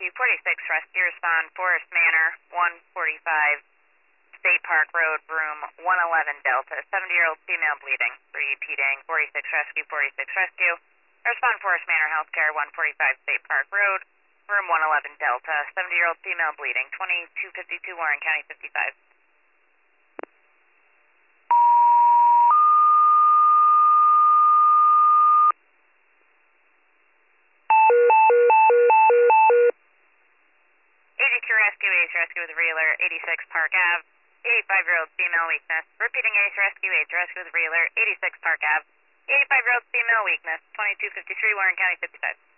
Rescue 46 Rescue Respond Forest Manor 145 State Park Road, room 111 Delta. 70-year-old female bleeding. Repeating 46 Rescue 46 Rescue. Respond Forest Manor Healthcare 145 State Park Road, room 111 Delta. 70-year-old female bleeding. 2252 Warren County 55. 82 Rescue, Ace Rescue with Reeler, 86 Park Ave, 85-year-old female weakness. Repeating Ace Rescue with Reeler, 86 Park Ave, 85-year-old female weakness, 2253 Warren County 55.